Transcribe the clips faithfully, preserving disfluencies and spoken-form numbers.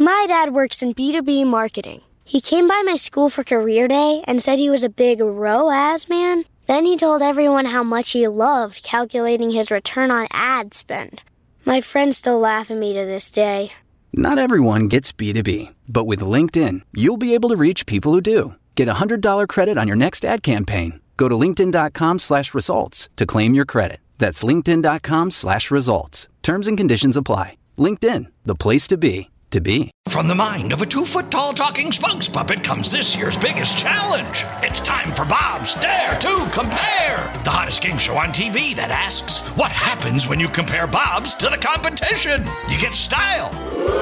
My dad works in B two B marketing. He came by my school for career day and said he was a big R O A S man. Then he told everyone how much he loved calculating his return on ad spend. My friends still laugh at me to this day. Not everyone gets B two B, but with LinkedIn, you'll be able to reach people who do. Get a one hundred dollars credit on your next ad campaign. Go to linkedin.com slash results to claim your credit. That's linkedin.com slash results. Terms and conditions apply. LinkedIn, the place to be, to be. From the mind of a two-foot-tall talking spokes puppet comes this year's biggest challenge. It's time for Bob's Dare to Compare, the hottest game show on T V that asks, what happens when you compare Bob's to the competition? You get style.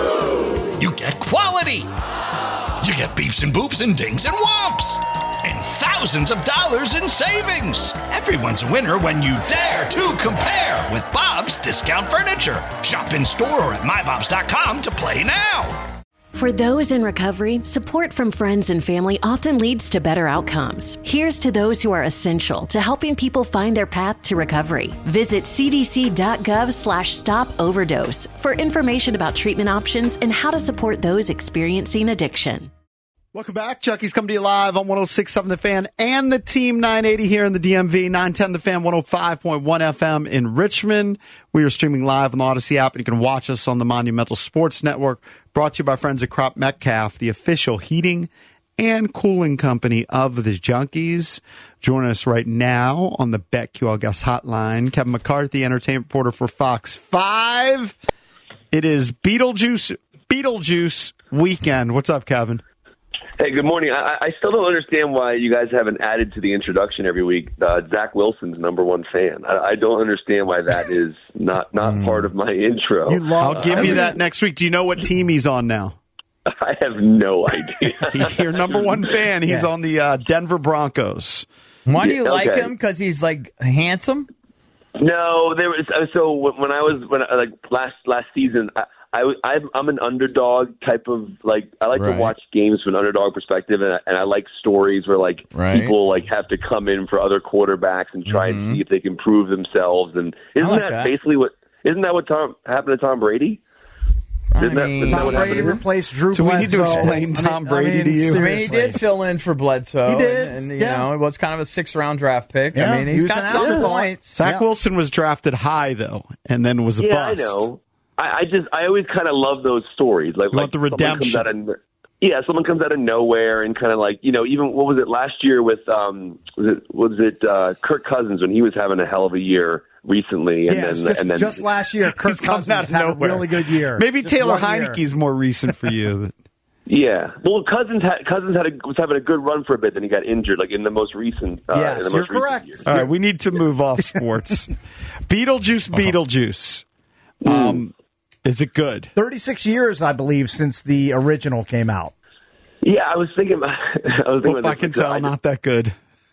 You get quality. You get beeps and boops and dings and whomps. And thousands of dollars in savings. Everyone's a winner when you dare to compare with Bob's Discount Furniture. Shop in store or at my bobs dot com to play now. For those in recovery, support from friends and family often leads to better outcomes. Here's to those who are essential to helping people find their path to recovery. Visit cdc.gov slash stop overdose for information about treatment options and how to support those experiencing addiction. Welcome back. Chucky's coming to you live on one oh six point seven The Fan and the Team nine eighty here in the D M V, nine ten The Fan, one oh five point one F M in Richmond. We are streaming live on the Odyssey app, and you can watch us on the Monumental Sports Network, brought to you by friends at Crop Metcalf, the official heating and cooling company of the Junkies. Joining us right now on the BetQL Guest Hotline, Kevin McCarthy, entertainment reporter for Fox five. It is Beetlejuice, Beetlejuice weekend. What's up, Kevin? Hey, good morning. I, I still don't understand why you guys haven't added to the introduction every week uh, Zach Wilson's number one fan. I, I don't understand why that is not, not mm. part of my intro. You I'll uh, give I you mean, that next week. Do you know what team he's on now? I have no idea. He's your number one fan. He's yeah. on the uh, Denver Broncos. Why do you yeah, like okay. him? Because he's, like, handsome? No, there was so when I was when I, like last last season, I, I I'm an underdog type of like I like right. to watch games from an underdog perspective, and I, and I like stories where like right. people like have to come in for other quarterbacks and try mm-hmm. and see if they can prove themselves. And isn't like that, that basically what isn't that what Tom happened to Tom Brady? I Isn't mean, that, isn't Tom that Brady replaced Drew so Bledsoe. we need to explain Tom I mean, Brady I mean, to you. I mean, he did fill in for Bledsoe. He did. And, and you yeah. know, it was kind of a six-round draft pick. Yeah, I mean, he's he was got an some afterthought. points. Zach yeah. Wilson was drafted high, though, and then was a yeah, bust. I know. I, I just I always kind of love those stories. Like, you like want the redemption. Someone comes out of, yeah, someone comes out of nowhere and kind of like, you know, even what was it last year with um was it was it uh, Kirk Cousins when he was having a hell of a year recently, and yeah, then just, and then just last year, Kirk Cousins had a really good year. Maybe just Taylor Heineke's more recent for you. Yeah, well, Cousins had Cousins had a, was having a good run for a bit, then he got injured, like in the most recent. Uh, yes, in the most you're recent correct. Years. All right, we need to move off sports. Beetlejuice, Beetlejuice. Um, is it good? thirty-six years, I believe, since the original came out. Yeah, I was thinking. I was thinking. Well, about I can this, tell, I not that good.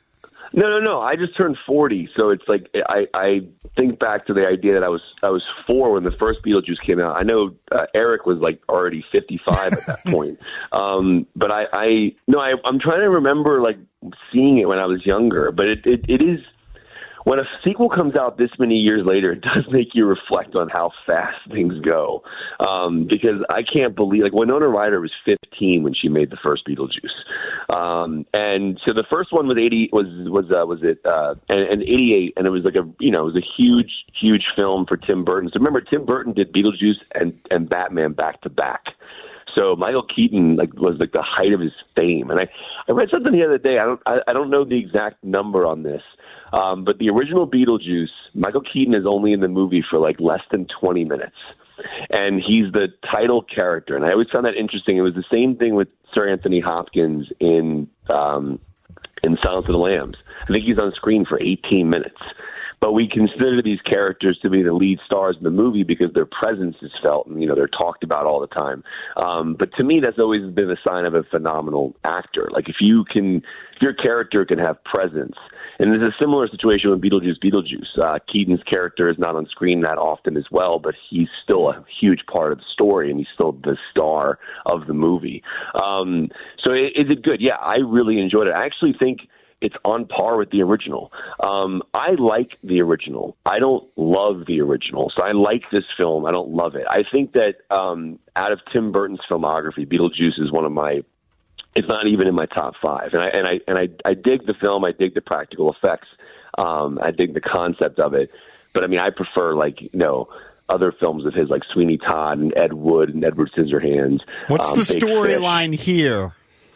No, no, no. I just turned forty, so it's like I, I think back to the idea that I was I was four when the first Beetlejuice came out. I know uh, Eric was like already fifty-five at that point, um, but I, I no, I, I'm trying to remember like seeing it when I was younger. But it, it, it is when a sequel comes out this many years later, it does make you reflect on how fast things go. Um, because I can't believe, like, Winona Ryder was fifteen when she made the first Beetlejuice, um, and so the first one was eighty was was uh, was it uh, and, and eighty-eight, and it was like a you know it was a huge huge film for Tim Burton. So remember, Tim Burton did Beetlejuice and and Batman back to back. So Michael Keaton like was like the height of his fame, and I, I read something the other day. I don't I, I don't know the exact number on this, um, but the original Beetlejuice, Michael Keaton is only in the movie for like less than twenty minutes, and he's the title character. And I always found that interesting. It was the same thing with Sir Anthony Hopkins in um, in Silence of the Lambs. I think he's on screen for eighteen minutes. But we consider these characters to be the lead stars in the movie because their presence is felt and, you know, they're talked about all the time. Um, but to me, that's always been a sign of a phenomenal actor. Like if you can, if your character can have presence, and there's a similar situation with Beetlejuice, Beetlejuice. Uh, Keaton's character is not on screen that often as well, but he's still a huge part of the story and he's still the star of the movie. Um, so is it good? Yeah, I really enjoyed it. I actually think it's on par with the original. Um, I like the original. I don't love the original, so I like this film. I don't love it. I think that um, out of Tim Burton's filmography, Beetlejuice is one of my, it's not even in my top five. And I and I and I, I dig the film. I dig the practical effects. Um, I dig the concept of it. But I mean, I prefer like you know. other films of his, like Sweeney Todd and Ed Wood and Edward Scissorhands. What's um, the storyline here?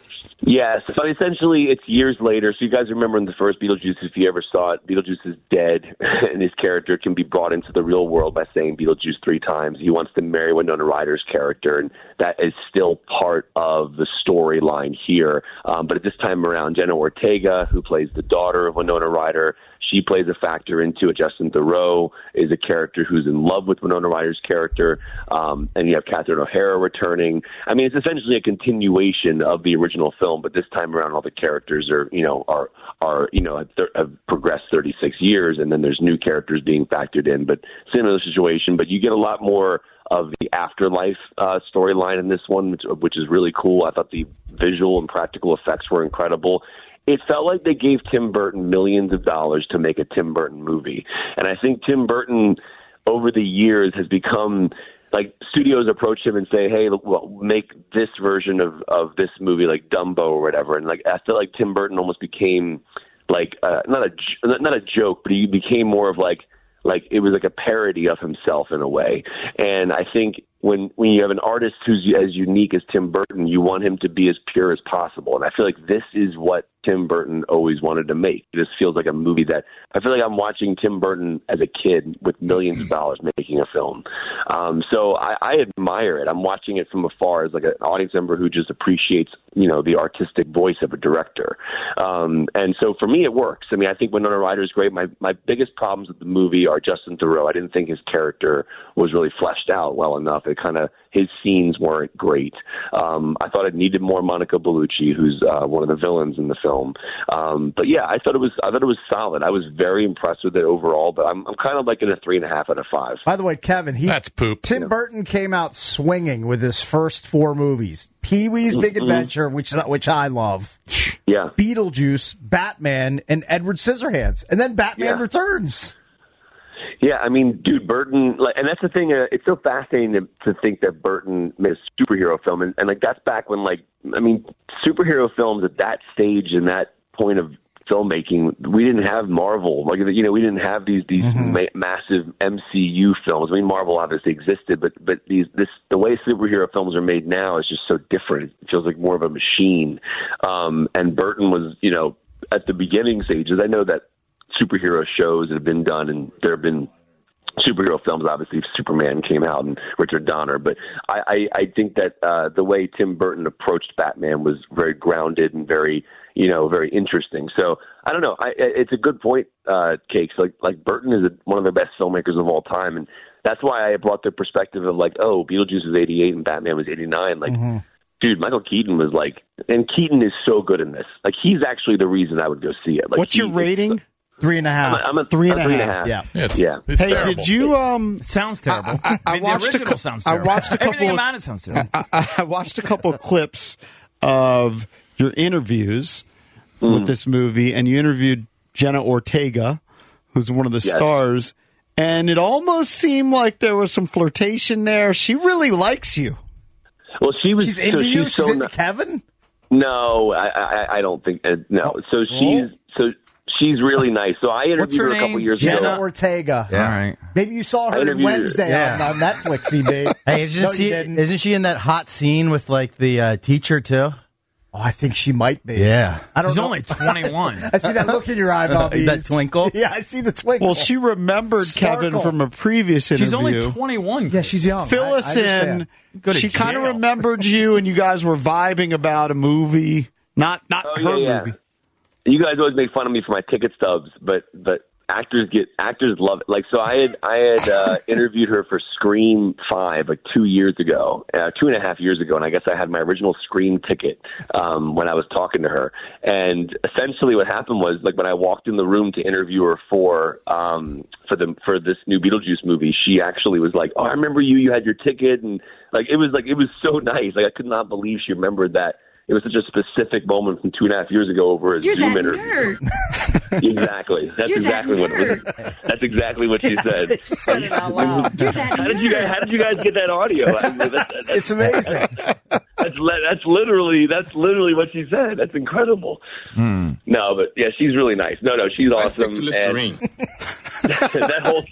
Yes, so essentially it's years later. So you guys remember in the first Beetlejuice, if you ever saw it, Beetlejuice is dead, and his character can be brought into the real world by saying Beetlejuice three times. He wants to marry Winona Ryder's character, and that is still part of the storyline here. Um, but at this time around, Jenna Ortega, who plays the daughter of Winona Ryder, she plays a factor into it. Justin Theroux is a character who's in love with Winona Ryder's character. Um, and you have Catherine O'Hara returning. I mean, it's essentially a continuation of the original film, but this time around, all the characters are, you know, are, are you know, have, have progressed thirty-six years, and then there's new characters being factored in. But similar situation, but you get a lot more of the afterlife uh, storyline in this one, which, which is really cool. I thought the visual and practical effects were incredible. It felt like they gave Tim Burton millions of dollars to make a Tim Burton movie. And I think Tim Burton, over the years, has become, like, studios approach him and say, hey, well, make this version of, of this movie, like Dumbo or whatever. And, like, I feel like Tim Burton almost became, like, uh, not a not a joke, but he became more of, like, like it was like a parody of himself in a way. And I think when when you have an artist who's as unique as Tim Burton, you want him to be as pure as possible. And I feel like this is what Tim Burton always wanted to make. This feels like a movie that I feel like I'm watching Tim Burton as a kid with millions of dollars making a film. Um, so I, I admire it. I'm watching it from afar as like an audience member who just appreciates, you know, the artistic voice of a director. Um, and so for me, it works. I mean, I think Winona Ryder is great. My my biggest problems with the movie are Justin Theroux. I didn't think his character was really fleshed out well enough. It kind of his scenes weren't great. Um, I thought it needed more Monica Bellucci, who's uh, one of the villains in the film. Um, but yeah, I thought it was I thought it was solid. I was very impressed with it overall. But I'm I'm kind of like in a three and a half out of five. By the way, Kevin, he that's poop. Tim yeah. Burton came out swinging with his first four movies: Pee-wee's Big mm-hmm. Adventure, which which I love, yeah, Beetlejuice, Batman, and Edward Scissorhands, and then Batman yeah. Returns. Yeah, I mean, dude, Burton, like, and that's the thing. Uh, it's so fascinating to, to think that Burton made a superhero film, and, and like that's back when, like, I mean, superhero films at that stage and that point of filmmaking, we didn't have Marvel. Like, you know, we didn't have these these mm-hmm. ma- massive M C U films. I mean, Marvel obviously existed, but but these this the way superhero films are made now is just so different. It feels like more of a machine. Um, and Burton was, you know, at the beginning stages. I know that superhero shows that have been done, and there have been superhero films. Obviously, Superman came out and Richard Donner, but I, I, I think that uh, the way Tim Burton approached Batman was very grounded and very, you know, very interesting. So I don't know. I, it's a good point, uh, Cakes. Like, like Burton is a, one of the best filmmakers of all time, and that's why I brought the perspective of like, oh, Beetlejuice was eighty-eight and Batman was eighty-nine. Like. Mm-hmm. Dude, Michael Keaton was like, and Keaton is so good in this. Like, he's actually the reason I would go see it. Like, what's your rating? Three and a half. I'm a, I'm a three and a three half. and a half. Yeah. Yeah. It's, yeah. It's hey, terrible. did you? Um, It sounds terrible. I, I, I, I mean, watched the original a, cou- sounds I terrible. watched a couple. Everything about it sounds terrible. I, I watched a couple of clips of your interviews mm. with this movie, and you interviewed Jenna Ortega, who's one of the yes. stars, and it almost seemed like there was some flirtation there. She really likes you. Well, she was. She's into so you. She's She's so into not, Kevin. No, I, I, I don't think. Uh, no. Oh. So she's so she's really nice. So I interviewed What's her her a couple name? years Jenna ago. Ortega. Yeah. All right. Maybe you saw I her interviewed her. Wednesday Yeah. on, on Netflix, E B. Hey, isn't, No, she, you didn't. isn't she in that hot scene with like the uh, teacher too? Oh, I think she might be. Yeah. I don't She's know. only twenty-one. I see that look in your eye, Bobby. That twinkle? Yeah, I see the twinkle. Well, she remembered Sparkle. Kevin from a previous interview. She's only twenty-one. Yeah, she's young. Fill I- us I in. understand. Go to She kind of jail. remembered you, and you guys were vibing about a movie, not not Oh, her yeah, yeah. movie. You guys always make fun of me for my ticket stubs, but but actors get actors love it. Like, so I had I had uh, interviewed her for Scream Five like two years ago, uh, two and a half years ago, and I guess I had my original Scream ticket um, when I was talking to her. And essentially, what happened was, like, when I walked in the room to interview her for um, for the for this new Beetlejuice movie, she actually was like, "Oh, I remember you. You had your ticket," and like it was like it was so nice. Like, I could not believe she remembered that. it was such a specific moment from two and a half years ago over a You're Zoom that interview. nerd. Exactly. That's You're exactly that what it was. That's exactly what she said. She said it out loud. You're that How did you guys? How did you guys get that audio? I mean, that's, that's, It's amazing. That's li- that's literally that's literally what she said. That's incredible. Hmm. No, but yeah, she's really nice. No, no, she's awesome. And that whole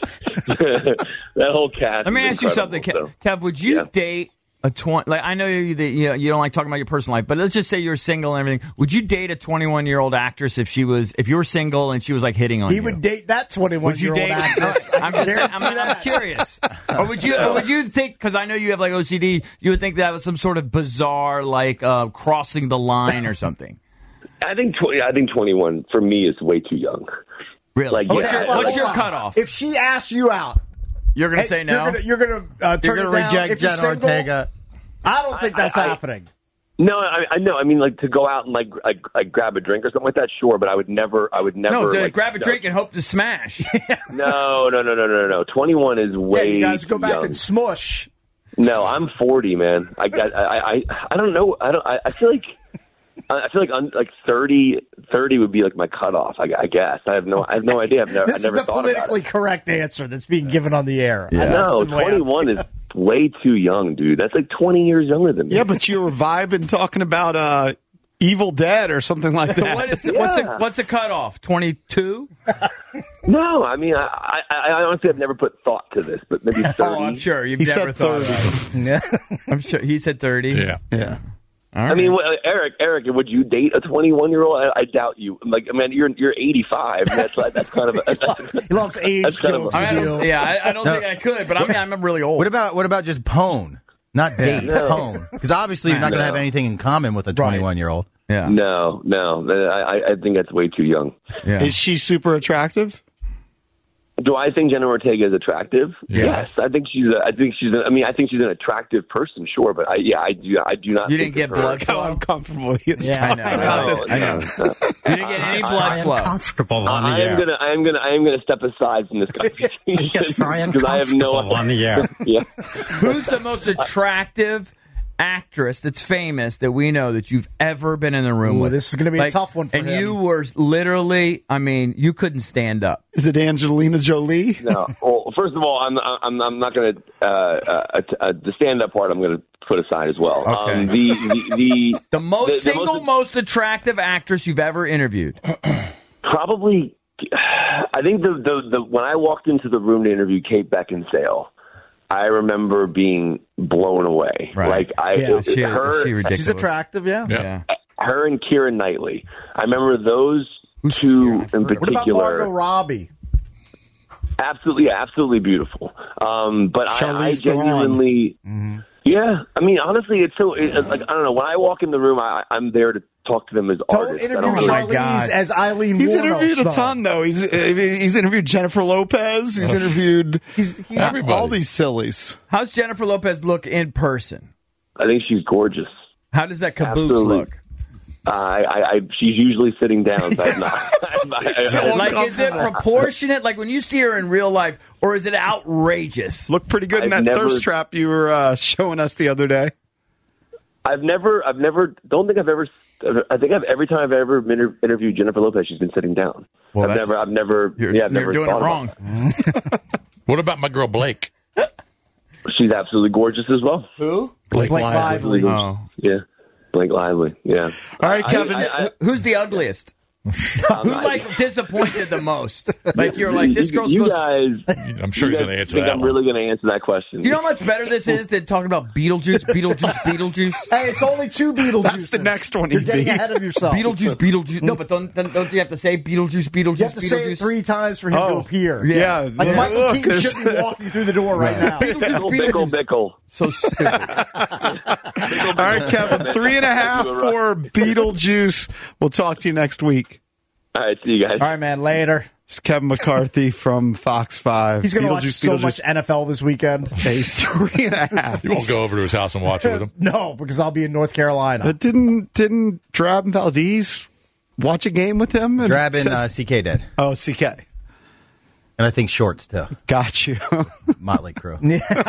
that whole cast. Let me is ask you something, incredible, Kev. Kev, would you Yeah. date a twenty? Like I know you that you, know, you don't like talking about your personal life, but let's just say you're single and everything. Would you date a twenty-one year old actress if she was if you were single and she was like hitting on He you? would date that twenty-one Would you year old date? actress. I'm just saying, I'm, I'm curious. Or would you? Or would you think? Because I know you have like O C D. You would think that was some sort of bizarre, like uh, crossing the line or something. I think twenty. I think twenty-one for me is way too young. Really? Like, what's yeah, your, like- what's your Hold on. cutoff? If she asks you out, You're gonna hey, say no. You're gonna, you're gonna uh, turn You're going to it down. reject If you're Jenna single, Ortega. I don't think that's I- I- happening. No, I, I know. I mean, like to go out and like, like like grab a drink or something like that. Sure, but I would never. I would never. no, to like, grab a no. drink and hope to smash. No, no, no, no, no, no. Twenty-one is Yeah, way. you guys go too back young. and smush. No, I'm forty, man. I got. I. I. I don't know. I don't. I, I feel like. I feel like un, like thirty, thirty would be like my cutoff. I, I guess. I have no. I have no idea. I've never. This I is never the thought about politically it. correct answer that's being given on the air. Yeah. And that's No, the way I twenty-one feel. is way too young, dude. That's like twenty years younger than me. Yeah, but you were vibing talking about uh, Evil Dead or something like So that. what is what's the Yeah. what's the cutoff? Twenty-two? No, I mean, I, I, I honestly have never put thought to this, but maybe thirty. Oh, I'm sure you've He never said thought thirty. about it. I'm sure he said thirty. Yeah. Yeah. All right. I mean, what- Eric, Eric, would you date a twenty-one-year-old? I, I doubt you. Like, I mean, you're you're eighty-five. That's like, that's kind of a, that's, He loves age That's kind of jokes a- I with don't, you. yeah, I, I don't think I could, but I mean, I'm really old. What about what about just pone? Not date, No. pone. Because obviously you're not going to No. have anything in common with a twenty-one year old. Yeah. no, no. I, I think that's way too young. Yeah. Is she super attractive? Do I think Jenna Ortega is attractive? Yeah. Yes, I think she's. A, I think she's. A, I mean, I think she's an attractive person, sure. But I, yeah, I do. I do not. You think didn't get of her- blood How flow? uncomfortable he is Yeah, I talking know. about No, this. I know. no. You didn't get any blood flow. Comfortable on I the am air. gonna. I am gonna. I am gonna step aside from this conversation He gets very because I have no. uncomfortable on the air. Yeah. Who's the most attractive actress that's famous that we know that you've ever been in the room Ooh, with? this is gonna be a Like, tough one for and him. you were literally, I mean, you couldn't stand up. Is it Angelina Jolie? No. Well, first of all, I'm. I'm. I'm not gonna. Uh, uh, uh, the stand-up part, I'm gonna put aside as well. Okay. Um, the the the, The most the- the single most- most attractive actress you've ever interviewed. Probably, I think the, the the when I walked into the room to interview Kate Beckinsale, I remember being blown away. Right. Like I, Yeah, it- she- her, she ridiculous. She's attractive, yeah. Yeah. her and Keira Knightley. I remember those two in What about particular. Margot Robbie? Absolutely, absolutely beautiful. Um, but I, I Charlize Theron. genuinely, yeah. I mean, honestly, it's so. It's like I don't know. When I walk in the room, I, I'm there to talk to them as Don't artists. I interview don't really- Charlize as Eileen He's Wuornos, interviewed a though. ton, though. He's he's interviewed Jennifer Lopez. He's interviewed He's, he's Everybody. all these sillies. How's Jennifer Lopez look in person? I think she's gorgeous. How does that caboose Absolutely. look? Uh, I, I, I, she's usually sitting down, so I'm not. I'm not I, I, Like, is it proportionate? Like when you see her in real life, or is it outrageous? Looked pretty good in I've that never- thirst trap you were uh, showing us the other day. I've never, I've never, don't think I've ever. I think I've every time I've ever inter- interviewed Jennifer Lopez, she's been sitting down. Well, I've that's- never, I've never, You're, yeah, I've you're never doing it thought wrong. about that. What about my girl Blake? She's absolutely gorgeous as well. Who? Blake, Blake Lively. Lively. Oh. Yeah, Blake Lively. Yeah. All right, Kevin. I- I- Who's the ugliest? Who like disappointed the most? Like you're like this you, girl's you supposed. guys. I'm sure you he's guys going to answer think that I'm one. really going to answer that question. Do you know how much better this is than talking about Beetlejuice, Beetlejuice, Beetlejuice, Hey, it's only two Beetlejuices. That's the next one, You're E B. getting ahead of yourself. Beetlejuice, Beetlejuice? No, but don't don't don't you have to say Beetlejuice, Beetlejuice, You have to Beetlejuice? say it three times for him Oh. to appear. Yeah. Like yeah. Michael Look, Keaton there's- should be walking through the door right now. Bickle, bickle, bickle. So stupid. All right, Kevin. Three and a half for Beetlejuice. We'll talk to you next week. All right, see you guys. All right, man. Later. It's Kevin McCarthy from Fox five. He's going to watch Beetlejuice, so Beetlejuice. much N F L this weekend. A three and a half. You won't go over to his house and watch it with him. No, because I'll be in North Carolina. But didn't didn't Drab and Valdez watch a game with him? And Drab and said- uh, C K did. oh, C K. And I think shorts, too. Got you. Motley Crue.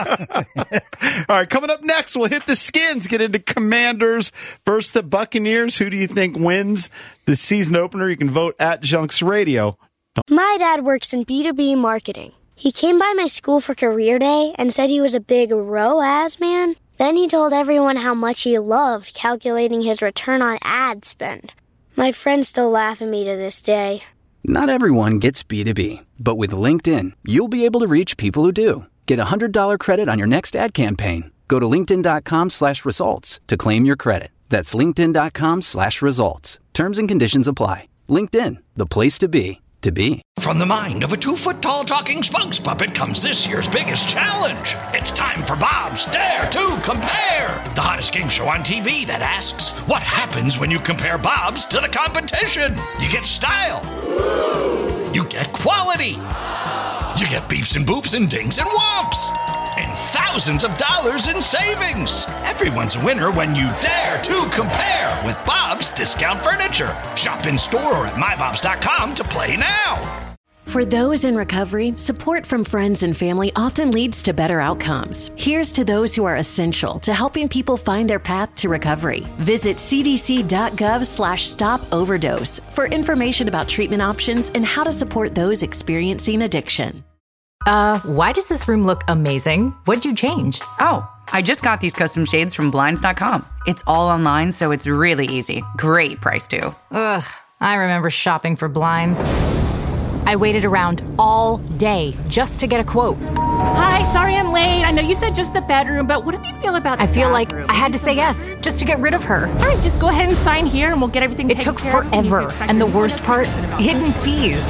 Yeah. All right, coming up next, we'll hit the skins, get into Commanders versus the Buccaneers. Who do you think wins the season opener? You can vote at Junks Radio. My dad works in B two B marketing. He came by my school for career day and said he was a big R O A S man. Then he told everyone how much he loved calculating his return on ad spend. My friends still laugh at me to this day. Not everyone gets B two B, but with LinkedIn, you'll be able to reach people who do. Get a one hundred dollars credit on your next ad campaign. Go to linkedin.com slash results to claim your credit. That's linkedin.com slash results. Terms and conditions apply. LinkedIn, the place to be, to be. From the mind of a two-foot-tall talking Spunks puppet comes this year's biggest challenge. It's time for Bob's Dare to Compare, the hottest game show on T V that asks, what happens when you compare Bob's to the competition? You get style. You get quality. You get beeps and boops and dings and whomps. And thousands of dollars in savings. Everyone's a winner when you dare to compare with Bob's Discount Furniture. Shop in store or at my bobs dot com to play now. For those in recovery, support from friends and family often leads to better outcomes. Here's to those who are essential to helping people find their path to recovery. Visit cdc.gov slash stop overdose for information about treatment options and how to support those experiencing addiction. Uh, why does this room look amazing? What'd you change? Oh, I just got these custom shades from blinds dot com. It's all online, so it's really easy. Great price, too. Ugh, I remember shopping for blinds. I waited around all day just to get a quote. Hi, sorry I'm late. I know you said just the bedroom, but what do you feel about the I feel bathroom? like I had to say yes just to get rid of her. All right, just go ahead and sign here and we'll get everything It taken took care of. forever, and the worst part, hidden fees.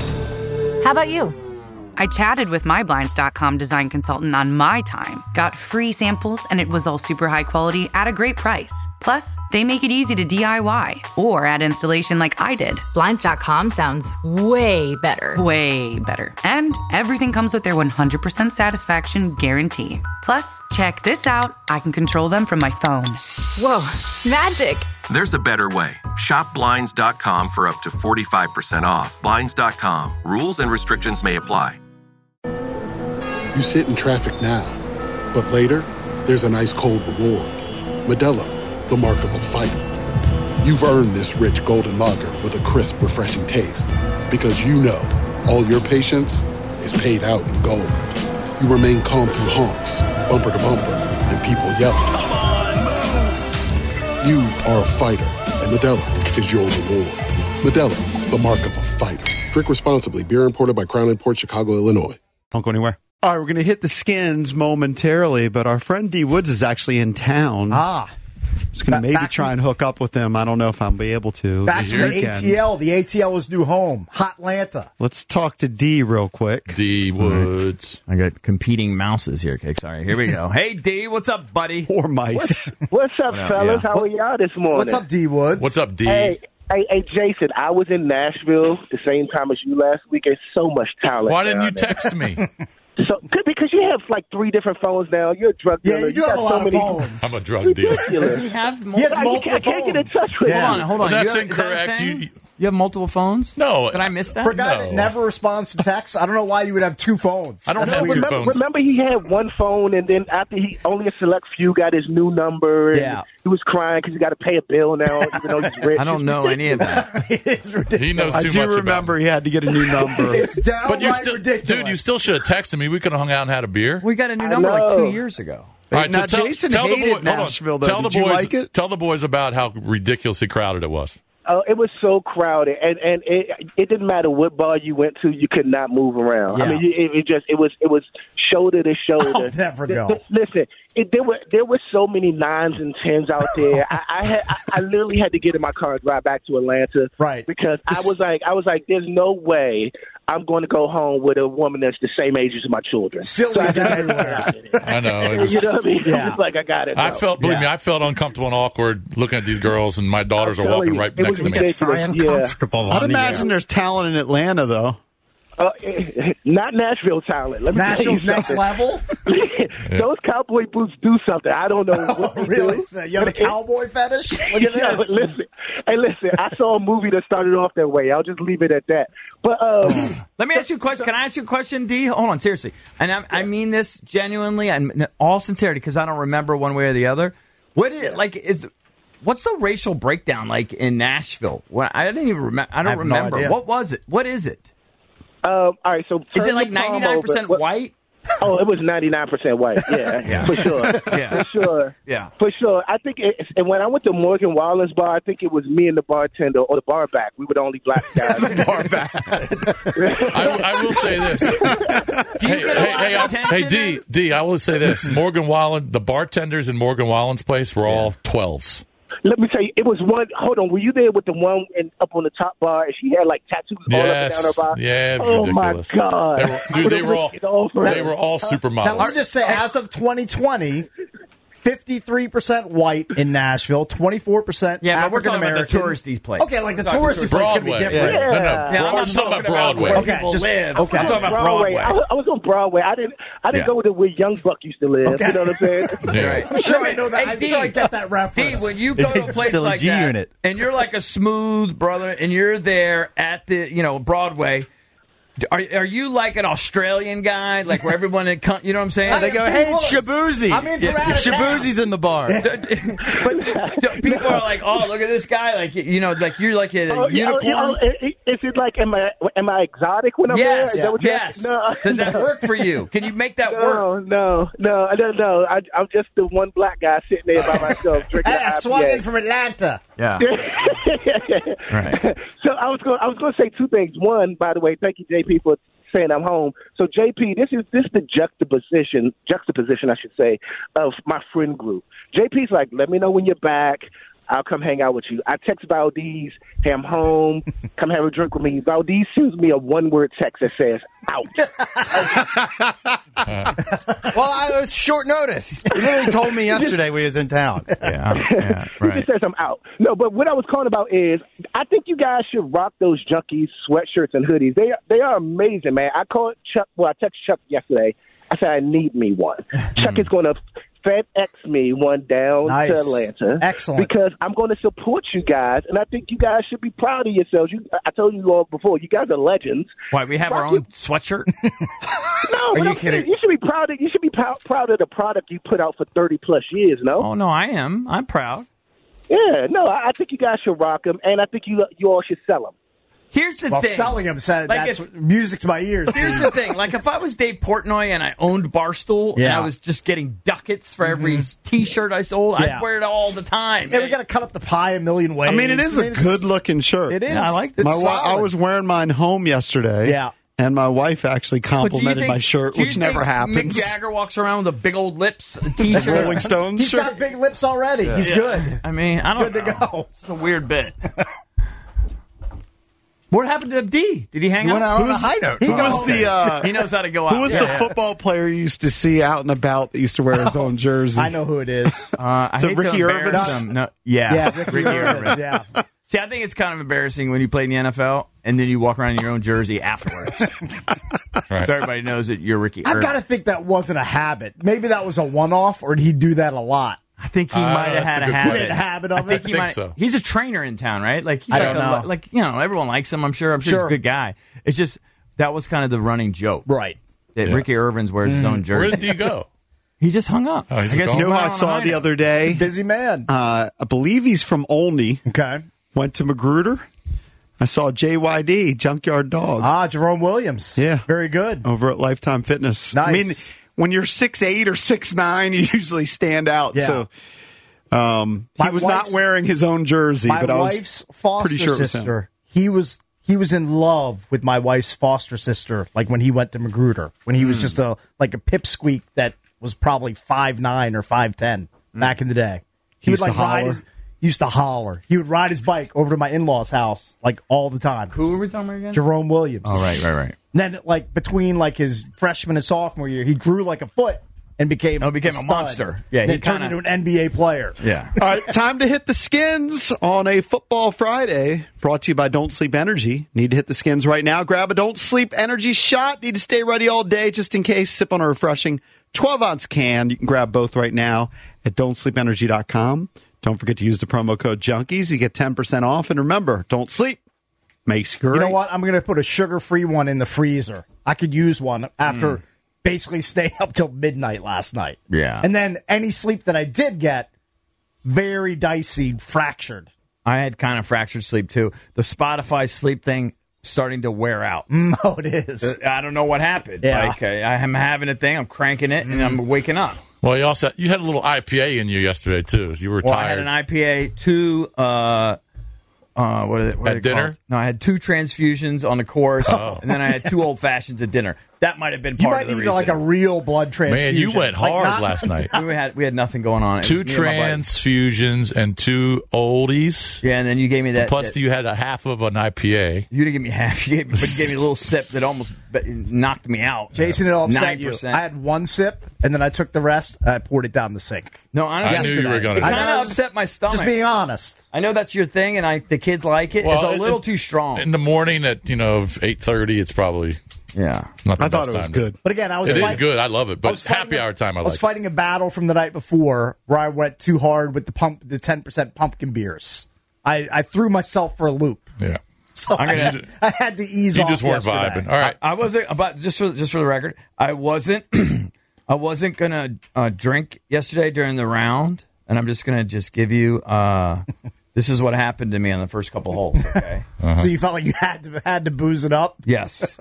How about you? I chatted with my blinds dot com design consultant on my time, got free samples, and it was all super high quality at a great price. Plus, they make it easy to D I Y or add installation like I did. blinds dot com sounds way better. Way better. And everything comes with their one hundred percent satisfaction guarantee. Plus, check this out. I can control them from my phone. Whoa, magic. There's a better way. Shop blinds dot com for up to forty-five percent off. blinds dot com. Rules and restrictions may apply. You sit in traffic now, but later, there's an ice-cold reward. Modelo, the mark of a fighter. You've earned this rich golden lager with a crisp, refreshing taste. Because you know, all your patience is paid out in gold. You remain calm through honks, bumper to bumper, and people yelling. Come on, move! You are a fighter, and Modelo is your reward. Modelo, the mark of a fighter. Drink responsibly. Beer imported by Crown Imports, Chicago, Illinois. Don't go anywhere. All right, we're going to hit the skins momentarily, but our friend D. Woods is actually in town. Ah. Just going to maybe try and hook up with him. I don't know if I'll be able to. Back from the A T L. The A T L is new home. Hotlanta. Let's talk to D real quick. D. Woods. I got competing mouses here, Cake. Sorry, here we go. Hey, D, what's up, buddy? Poor mice. What's up, What up, fellas? yeah. How are y'all this morning? What's up, D. Woods? What's up, D? Hey, hey, hey, Jason, I was in Nashville the same time as you last week. There's so much talent. Why didn't down you there. text me? So good, because you have like three different phones now. You're a drug Yeah, dealer. you do got have a lot so of many phones. I'm a drug dealer. Ridiculous. Does he have He multiple? has I multiple can't, I can't get in phones. touch with Hold him. on, hold on. That's You have- is that a incorrect. thing? You- You have multiple phones? No. Did I miss that? For a guy No. that never responds to texts, I don't know why you would have two phones. I don't That's have weird. two remember, phones. remember he had one phone, and then after he only a select few got his new number. And Yeah. he was crying because he got to pay a bill now, even though he's rich. I don't know any of that. It's ridiculous. He knows I too do much remember about he had to get a new number. It's downright But you still, ridiculous. dude, you still should have texted me. We could have hung out and had a beer. We got a new I number like know. two years ago. All right, now, so tell, Jason tell the hated boy, hold on. Nashville, though. Tell Did the you boys, like it? Tell the boys about how ridiculously crowded it was. Oh, it was so crowded, and and it it didn't matter what bar you went to, you could not move around. Yeah. I mean, it, it just it was it was shoulder to shoulder. I'll never go. L- Listen, it, there were there were so many nines and tens out there. I, I had I, I literally had to get in my car and drive back to Atlanta, Right. Because I was like I was like, there's no way I'm going to go home with a woman that's the same age as my children. Silly So I as got everywhere. I know. It was, You know what I mean? Yeah. I'm just like I got it. I now. felt, believe me, Yeah. I felt uncomfortable and awkward looking at these girls, and my daughters are I'm telling walking you, right it next was to me. ridiculous. Yeah. I'd imagine there's talent in Atlanta, though. Uh, not Nashville talent. Let me Nashville's tell you next something. level? Those cowboy boots do something. I don't know what Oh, they really? do. So you have a But it- cowboy fetish? Look at Yeah, this. but listen, hey, listen. I saw a movie that started off that way. I'll just leave it at that. But um, Let me ask you a question. Can I ask you a question, D? Hold on, seriously. And I, I mean this genuinely and all sincerity because I don't remember one way or the other. What is like is what's the racial breakdown like in Nashville? Well, I didn't even remember. I don't I have no remember. idea. What was it? What is it? um, all right. So Is turn it like the palm ninety-nine percent over. white? Oh, it was ninety-nine percent white. Yeah, Yeah. for sure. Yeah. For sure. Yeah. For sure. I think, it, and when I went to Morgan Wallen's bar, I think it was me and the bartender or the bar back. We were the only black guys. Bar back. I, I will say this. Do you hey, get a hey, lot hey, of I- attention hey, D, D, I will say this. Morgan Wallen, the bartenders in Morgan Wallen's place were all twelves. Let me tell you, it was one. Hold on, were you there with the one in, up on the top bar, and she had like tattoos all up and Yes. down her bar? Yeah, it was oh ridiculous. my god, They were, dude, they were all, they were all Now, let me supermodels. just say, as of twenty twenty, fifty-three percent white in Nashville, twenty-four percent Yeah, but we're African talking about the American. touristy place. Okay, like the We're talking touristy place is going to be Broadway. different. Yeah. No, no. Yeah, Bro- I'm we're not talking about talking about Broadway. where Okay, people just- live. okay. I'm talking about Broadway. Broadway. I was, I was on Broadway. I didn't. I didn't Yeah. go to where Young Buck used to live. Okay. You know what I'm saying? Yeah. I'm sure I know that. Hey, I'm D, sure I get that D, reference. when you go to a place Silly like G that, unit. and you're like a smooth brother, and you're there at the, you know, Broadway, are, are you like an Australian guy, like where everyone, in, co- you know what I'm saying? They go, hey, it's Shabuzi. I'm in from out of town. Shabuzi's in the bar. But people are like, oh, look at this guy, like, you know, like you're like a Oh, yeah, oh, unicorn. yeah, oh, i- i- is it like am I am I exotic when I'm Yes, there? Is that what you're- yes. No, Does that no. work for you? Can you make that work? No, no, no, I don't know. I, I'm just the one black guy sitting there by myself drinking Hey, I I swung P A. in from Atlanta. Yeah. Right. So I was going. I was going to say two things. One, by the way, thank you, J P, for saying I'm home. So J P, this is this is the juxtaposition, juxtaposition, I should say, of my friend group. J P's like, let me know when you're back. I'll come hang out with you. I text Valdez, hey, I'm home. Come have a drink with me. Valdez sends me a one-word text that says, out. Well, I was short notice. He literally told me yesterday we was in town. Yeah, yeah, He just says I'm out. No, but what I was calling about is I think you guys should rock those Junkies sweatshirts and hoodies. They they are amazing, man. I called Chuck. Well, I texted Chuck yesterday. I said I need me one. Chuck is going to FedEx me one down Nice. to Atlanta. Excellent. Because I'm going to support you guys, and I think you guys should be proud of yourselves. You, I told you all before, you guys are legends. Why, we have our Rock own sweatshirt? No, Are but you I'm kidding? saying You should be proud of. You should be proud, proud of the product you put out for thirty plus years. No. Oh, no, I am. I'm proud. Yeah, no, I, I think you guys should rock them, and I think you you all should sell them. Here's the Well, thing. selling them said Like that's if- music to my ears. Here's the thing. Like, if I was Dave Portnoy and I owned Barstool and Yeah. I was just getting ducats for every T-shirt I sold, Yeah. I'd wear it all the time. Yeah, we got to cut up the pie a million ways. I mean, it is a it's- good-looking shirt. It is. Yeah, I like It's My wi- I solid. was wearing mine home yesterday. Yeah. And my wife actually But do you complimented think- my shirt, do you which never think happens. Mick Jagger walks around with a big old lips a T-shirt. Rolling Stones He's shirt. got big lips already. He's Yeah. good. I mean, I don't Good to know. go. It's a weird bit. What happened to D? Did he hang He up? went out on a Who's- high note. Who was the uh, He knows how to go out. Who was Yeah, the yeah. football player you used to see out and about that used to wear his own jersey? I know who it is. Uh, I So hate Ricky to embarrass Irvin? him. No, yeah, Yeah, Ricky Irvin. Yeah. See, I think it's kind of embarrassing when you play in the N F L and then you walk around in your own jersey afterwards. Right. So everybody knows that you're Ricky I've Irvin. got to think that wasn't a habit. Maybe that was a one-off, or did he do that a lot? I think he Uh, might have that's had a a good habit. He made a habit of I think it? he I think might, so. He's a trainer in town, right? Like he's I like don't a, know. like you know, everyone likes him. I'm sure. I'm sure, he's Sure. a good guy. It's just that was kind of the running joke Right. that Yeah. Ricky Irvin's wears his own jersey. Where's D go? He just hung up. Oh, he's I guess gone. he You know went who I on a saw high the note. other day? Busy man. Uh, I believe he's from Olney. Okay. Went to Magruder. I saw J Y D, Junkyard Dog, Ah, Jerome Williams. Yeah. Very good. over at Lifetime Fitness. Nice. I mean, when you're six eight or six nine, you usually stand out. Yeah. So um, he My was not wife's- wearing his own jersey, My but I was wife's foster pretty sure it was him. sister. He was he was in love with my wife's foster sister. Like when he went to Magruder, when he was just a like a pipsqueak that was probably five nine or five ten back in the day. He would used to like ride holler. his, used to holler. He would ride his bike over to my in laws' house like all the time. Who were we talking about again? Jerome Williams. Oh, right, right, right. And then like between like his freshman and sophomore year, he grew like a foot. and became, Oh, became a stud. monster. Yeah, And he he turned kinda- into an N B A player. Yeah. All right, time to hit the skins on a Football Friday. Brought to you by Don't Sleep Energy. Need to hit the skins right now. Grab a Don't Sleep Energy shot. Need to stay ready all day just in case. Sip on a refreshing twelve-ounce can. You can grab both right now at don't sleep energy dot com. Don't forget to use the promo code Junkies. You get ten percent off. And remember, don't sleep. Makes you great. You know what? I'm going to put a sugar-free one in the freezer. I could use one after Mm. basically staying up till midnight last night. Yeah. And then any sleep that I did get, very dicey, fractured. I had kind of fractured sleep, too. The Spotify sleep thing starting to wear out. No, it is. I don't know what happened. Yeah. Like, uh, I'm having a thing, I'm cranking it, and I'm waking up. Well, you also you had a little I P A in you yesterday too. You were Well, tired. I had an I P A, two, uh, uh, what are they, what At are they dinner? called? No, I had two transfusions on the course, Oh. and then I had two old fashions at dinner. That might have been You part might of the need reason. like a real blood transfusion. Man, you went Like, hard not- last night. we had we had nothing going on. It Two was me and my buddy. transfusions and two oldies. Yeah, and then you gave me that. Plus, that- you had a half of an I P A. You didn't give me half. You gave me, but you gave me a little sip that almost be- knocked me out. Jason, it'll upset nine you. percent. I had one sip, and then I took the rest. I poured it down the sink. No, honestly, I knew you were gonna It do kind that. of upset my stomach. Just being honest. I know that's your thing, and I the kids like it. Well, it's a it- little it- too strong. In the morning at you know eight thirty, it's probably yeah. not the I thought best it was time to- good. But again, I was It is fight- good. I love it. I But was fighting happy a- hour time, I I like. was fighting a battle from the night before where I went too hard with the pump, the ten percent pumpkin beers. I, I threw myself for a loop. it. Yeah. So I'm I, gonna- had, I had to ease You off just weren't yesterday. vibing. All right. I, I wasn't about just for just for the record. I wasn't. I wasn't gonna uh, drink yesterday during the round, and I'm just gonna just give you. Uh, this is what happened to me on the first couple holes. Okay. So you felt like you had to had to booze it up. Yes.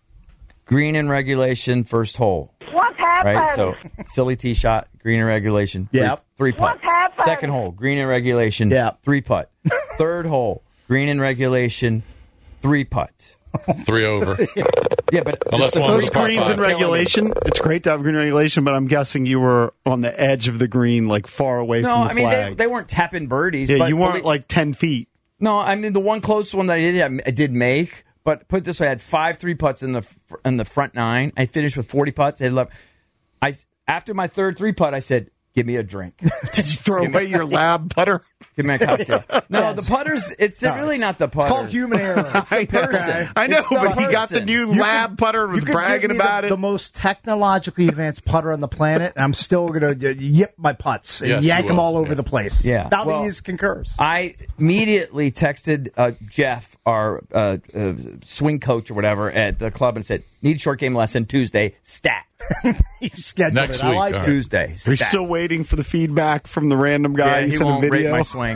Green in regulation, first hole. What's happening? Right. So silly tee shot, green in regulation. Three, Yep. Three putt. What's happening? Second hole, green in regulation. Yep. Three putt. Third hole, green in regulation. Three putt. Three over. Yeah, but Unless just one a was Those a par greens five. in regulation, it's great to have green regulation, but I'm guessing you were on the edge of the green, like far away No, from the I mean they, flag. they weren't tapping birdies. yeah, but you weren't believe- like ten feet. No, I mean the one close one that I did, I did make. But put it this way, I had five three putts in the fr- in the front nine. I finished with forty putts. I had eleven. I s- after my third three putt, I said, "Give me a drink." Did you throw away your lab putter? Give me a cocktail. No, Yes. the putters. It's No, really it's- not the putter. It's called human error. It's the person. I know, It's the but he got the person. new You lab could- putter and was you could bragging give me about the, it. The most technologically advanced putter on the planet, and I'm still going to yip my putts and Yes, yank you them will. all over Yeah. the place. Yeah. Valdez Well, concurs. I immediately texted uh, Jeff, our uh, uh, swing coach or whatever, at the club and said, "Need short game lesson Tuesday. Stat You scheduled Next it. I week, like all it. right. Tuesday. Are you Stat." still waiting for the feedback from the random guy? Yeah, you he sent won't a video. rate my swing.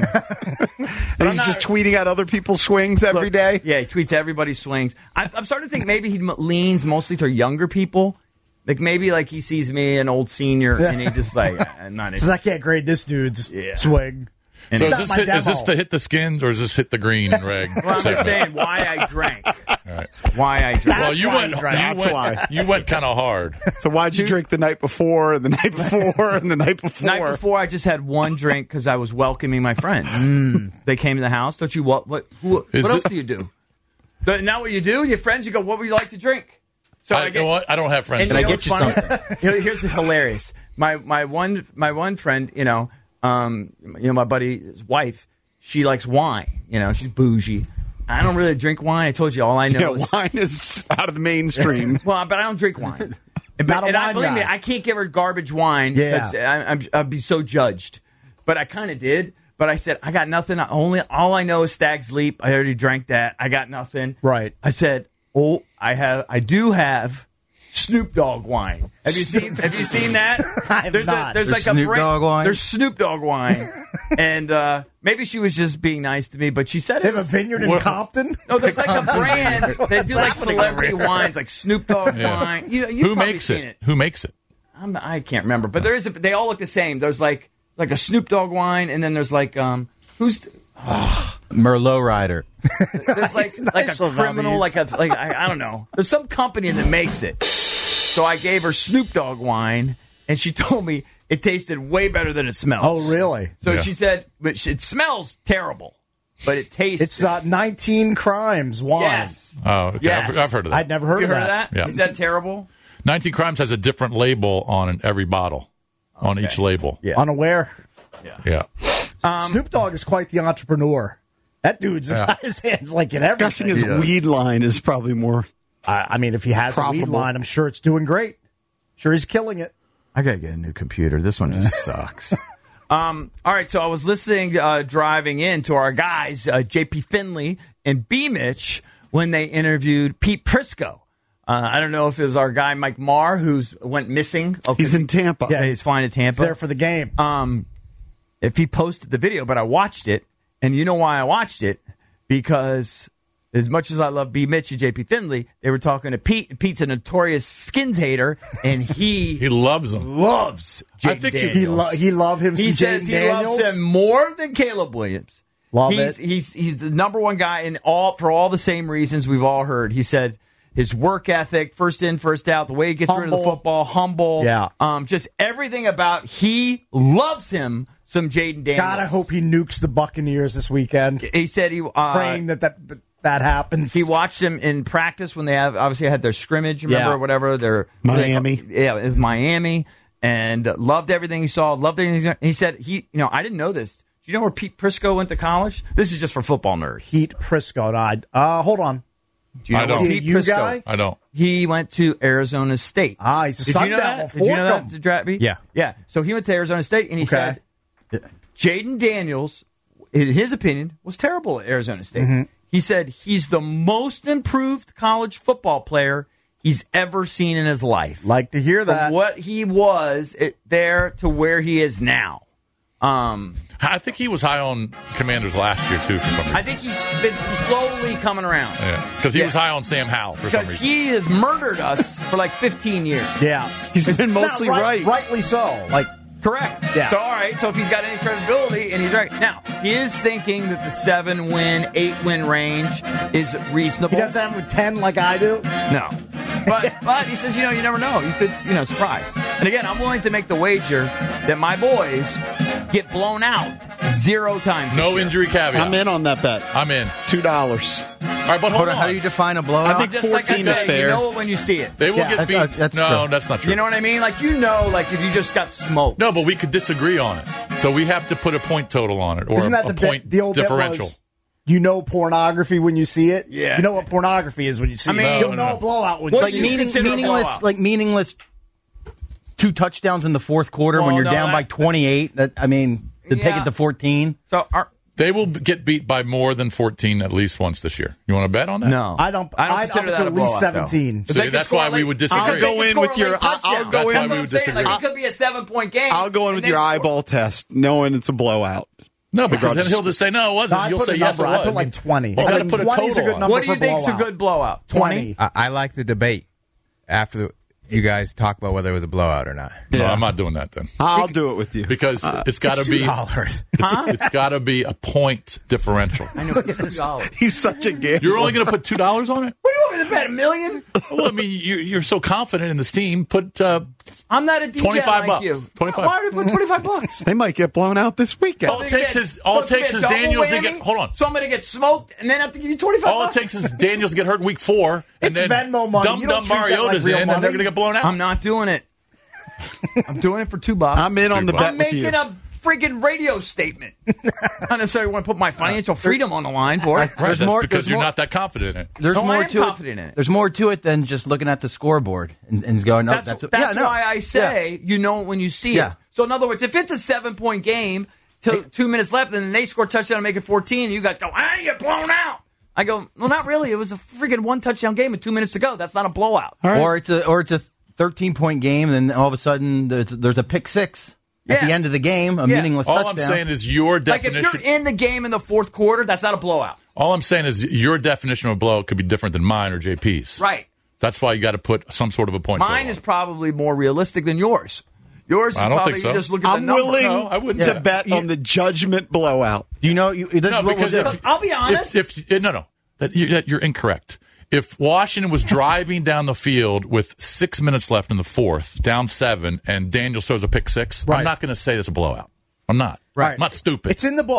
and he's just tweeting out other people's swings every day. Yeah, he tweets everybody's swings. I, I'm starting to think maybe he m- leans mostly to younger people. Like maybe like he sees me, an old senior, and he just like, uh, not Says, I can't grade this dude's Yeah. swing. And So it's is not this, my hit, is this demo. the hit the skins or is this hit the green and reg? Well, I'm just segment? saying why I drank. All right. Why I drank. Well, you why went. you You drank. That's went. why. You went kind of hard. So why'd you drink the night before, and the night before, and the night before? Night before, I just had one drink because I was welcoming my friends. They came to the house. Don't you? What? What? Who, Is what else thi- do you do? Th- Now what you do? Your friends. You go. What would you like to drink? So I, you know what? I don't have friends. And that you know do what's that. funny? Here- Here's the hilarious. My my one my one friend, you know, um, you know, my buddy's wife, she likes wine. You know, she's bougie. I don't really drink wine. I told you all I know yeah, is wine is out of the mainstream. well, but I don't drink wine. And, Not a and I wine believe me, guy. I can't give her garbage wine Yeah. because I, I'm, I'd be so judged. But I kind of did. But I said I got nothing. I only all I know is Stag's Leap. I already drank that. I got nothing. Right. I said, oh, I have. I do have Snoop Dogg wine. Have you seen? Have you seen that? I have there's not. A, there's, There's like Snoop a brand, Dogg wine? There's Snoop Dogg wine, and uh, maybe she was just being nice to me. But she said They it have a was, vineyard in What- Compton? no, there's like a brand. They do like What's happening celebrity over here? wines, like Snoop Dogg Yeah. wine. You know, you've Who probably makes seen it? it. Who makes it? I'm, I can't remember, but there is. A, they all look the same. There's like like a Snoop Dogg wine, and then there's like um who's Merlot Rider. there's like like nice a one, criminal, Bobby's. like a like I, I don't know. There's some company that makes it. So I gave her Snoop Dogg wine, and she told me it tasted way better than it smells. Oh, really? So Yeah. she said, but it smells terrible, but it tastes. It's uh, nineteen Crimes wine. yes. Oh, okay. Yes. I've, I've heard of that. I'd never heard You of heard of that. that? Yeah. Is that terrible? nineteen Crimes has a different label on every bottle, on each label. Yeah. Unaware. Yeah. Yeah. Um, Snoop Dogg is quite the entrepreneur. That dude's Yeah. got his hands like in everything. Guessing his weed line is probably more. I, I mean, if he has a weed profitable. line, I'm sure it's doing great. Sure, he's killing it. I gotta get a new computer. This one just sucks. Um, all right, so I was listening, uh, driving in to our guys, uh, J P Finley and B. Mitch, when they interviewed Pete Prisco. Uh, I don't know if it was our guy Mike Marr who's went missing. Oh, He's in Tampa. Yeah, he's flying to Tampa. He's there for the game. Um, if he posted the video, but I watched it, and you know why I watched it? Because as much as I love B. Mitch and J P Finley, they were talking to Pete. and Pete's a notorious Skins hater, and he he loves them. Loves Jaden I think he- Daniels. He, lo- he love him. He some says Jaden he Daniels. loves him more than Caleb Williams. Love he's, it. He's he's the number one guy in all for all the same reasons we've all heard. He said his work ethic, first in, first out, the way he gets rid of the Humble. football, humble, Yeah. um, just everything about he loves him some Jaden Daniels. God, I hope he nukes the Buccaneers this weekend. He said he uh, Praying that that, that that happens. He watched him in practice when they have obviously had their scrimmage, remember, Yeah. or whatever. Their Miami. yeah, it was Miami, and loved everything he saw. Loved everything. He, saw. He said he, you know, I didn't know this. Do you know where Pete Prisco went to college? This is just for football nerds. Pete Prisco. No, I, uh, hold on. Do you know I where don't. Pete You Prisco? guy? I don't. He went to Arizona State. Ah, he's a Did you know Sundowner. that? Did you know Fork 'em. that, Dratby? Yeah. Yeah. So he went to Arizona State, and he Okay. said Jaden Daniels, in his opinion, was terrible at Arizona State. Mm-hmm. He said he's the most improved college football player he's ever seen in his life. Like to hear that. From what he was it, there to where he is now. Um, I think he was high on Commanders last year, too, for some reason. I think he's been slowly coming around. Yeah, because he Yeah. was high on Sam Howell for some Because reason. he has murdered us for like fifteen years. Yeah. He's been mostly Not right. Rightly so. Like, Correct. Yeah. So, all right. So, if he's got any credibility, and he's right. Now, he is thinking that the seven win, eight win range is reasonable. he doesn't have him with ten like I do. No. But, but he says, you know, you never know. You could, you know, surprise. And again, I'm willing to make the wager that my boys get blown out zero times. No this year. injury caveat. I'm in on that bet. I'm in. Two dollars. All right, but hold, Hold on, on. how do you define a blowout? I think Just like I fourteen is say, fair. You know it when you see it. They will Yeah, get beat. that's- that's no, true. that's not true. You know what I mean? Like, you know, like if you just got smoked. No, but we could disagree on it. So we have to put a point total on it, or Isn't a, that a the bit- point the old bit differential. was, you know pornography when you see it? Yeah. You know what pornography is when you see I mean- it. You'll No, no, know no. a blowout when What you like do see you it. meaning, consider a meaningless, blowout? like meaningless. Two touchdowns in the fourth quarter Well, when you're no, down that- by twenty-eight. That I mean, to take Yeah. it to fourteen. So, are, They will get beat by more than fourteen at least once this year. You want to bet on that? no. I don't. I don't I'd consider up that to a at least blowout, though. seventeen. See, They could that's score why late- we would disagree. I'll go They in could with score a your. late I'll, I'll touchdown. go That's why in. we That's what would I'm saying. disagree. Like, it could be a seven point game. I'll go in and with they your score- eyeball test, knowing it's a blowout. No, because then Regardless. he'll just say no, it wasn't. No, I You'll put say a yes, it number. I was. put like twenty. Well, I gotta think put a twenty is total a good on. number What do you for think's a blowout. good blowout? twenty. I, I like the debate after you guys talk about whether it was a blowout or not. No, I'm not doing that then. I'll do it with you Because it's got to It's be two dollars. It's, it's got to be a point differential. I know it's two dollars. He's such a gambler. You're only going to put two dollars on it? What do you want me to bet? A million? Well, I mean, you, you're so confident in this team. Put uh, I'm not a D J twenty-five like bucks. you. twenty-five. Why would I put twenty-five bucks? They might get blown out this weekend. All it takes is all it takes is Daniels to get. Hold on. So I'm going to get smoked and then have to give you twenty-five All it bucks? takes is Daniels to get hurt in week four, and It's then Venmo money. dumb You don't dumb treat that like Mariota's real in, and money. they're going to get blown out. I'm not doing it. I'm doing it for two bucks. I'm in on the Two bet I'm with you. making a freaking radio statement. Not necessarily want to put my financial freedom on the line for it. Right, There's that's more- because there's you're more- not that confident in it. There's No, I more am to confident it. in it. There's more to it than just looking at the scoreboard and, and going, "Oh, That's, that's, a, that's yeah, no. why I say you know it when you see Yeah. it. So in other words, if it's a seven point game, till two minutes left, and then they score a touchdown and make it fourteen, and you guys go, I get blown out. I go, well, not really. It was a freaking one touchdown game with two minutes to go. That's not a blowout. Or it's a or it's a thirteen point game, and then all of a sudden there's, there's a pick six at Yeah. the end of the game, a Yeah. meaningless All touchdown. I'm saying is your Like if definition. you're in the game in the fourth quarter, that's not a blowout. all I'm saying is your definition of a blowout could be different than mine or J P's. Right. That's why you got to put some sort of a point. Mine total is on probably more realistic than yours. Yours is I don't probably think so. you just look at I'm the number. willing No, I wouldn't to say bet on the judgment blowout. Do you know? You, this it. No, is what we'll because do. if, I'll be honest. If, if no, no, that you're, that you're incorrect. If Washington was driving down the field with six minutes left in the fourth, down seven, and Daniels throws a pick six, Right. I'm not going to say it's a blowout. I'm not. Right. I'm not stupid. It's in the book.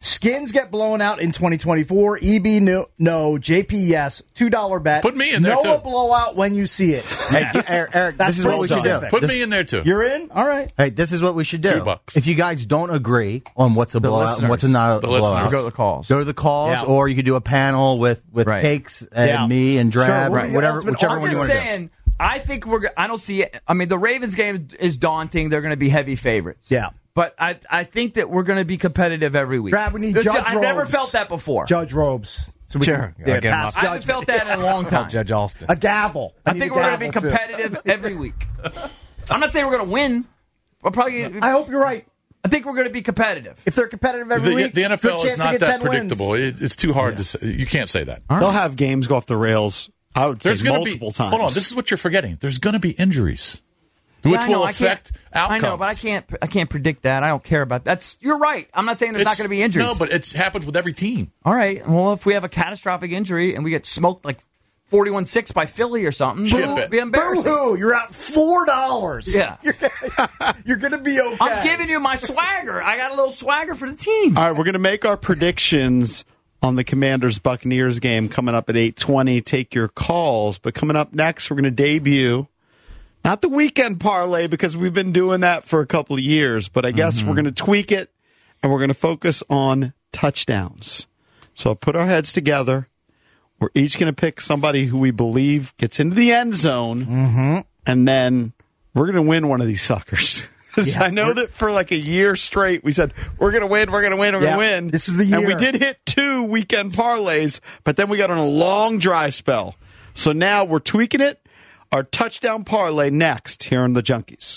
Skins get blown out in twenty twenty-four. E B no, no. J P yes. two dollar bet. Put me in there, Noah too. blowout when you see it. Hey, Eric, Eric That's this is what we should do. Put This- me in there, too. You're in? All right. Hey, this is what we should do. Two bucks. If you guys don't agree on what's a The blowout listeners. and what's not a The blowout, listeners. Go to the calls. Go to the calls, Yeah. or you could do a panel with with Right. Cakes and Yeah. me and Drab, Sure, we'll be the whatever, ultimate whichever I'm one you just want to do. saying, I think we're. go- I don't see it. I mean, the Ravens game is daunting. They're going to be heavy favorites. Yeah. But I, I think that we're going to be competitive every week. Drab, we need It's- Judge I've never Robes. felt that before. Judge Robes. So we Sure. can, yeah, I'll get him pass up. I haven't judgment. felt that in a long time. Judge Alston. A gavel. I need think a we're going to be gavel, too. competitive every week. I'm not saying we're going to win. We're probably. I hope you're right. I think we're going to be competitive. If they're competitive every The, week, the N F L good is chance to not get that ten wins. predictable. It, it's too hard to say. You can't say that. They'll have games go off the rails, I would There's say, gonna multiple be, times. Hold on. This is what you're forgetting. There's going to be injuries, which Yeah, I know, will I can't- affect outcomes. I know, but I can't. I can't predict that. I don't care about that's. You're right. I'm not saying there's not It's- going to be injuries. No, but it happens with every team. All right. Well, if we have a catastrophic injury and we get smoked like forty-one six by Philly or something, Ship it'll it. be embarrassing. Boo-hoo, you're out four dollars. Yeah. You're, you're going to be okay. I'm giving you my swagger. I got a little swagger for the team. All right, we're going to make our predictions on the Commanders-Buccaneers game coming up at eight twenty. Take your calls. But coming up next, we're going to debut, not the weekend parlay, because we've been doing that for a couple of years, but I guess Mm-hmm. we're going to tweak it, and we're going to focus on touchdowns. So put our heads together. We're each going to pick somebody who we believe gets into the end zone, Mm-hmm. and then we're going to win one of these suckers. 'Cause Yeah, I know we're- that for like a year straight, we said, we're going to win, we're going to win, we're Yeah, going to win. this is the And we year. did hit two weekend parlays, but then we got on a long dry spell. So now we're tweaking it. Our touchdown parlay next here on the Junkies.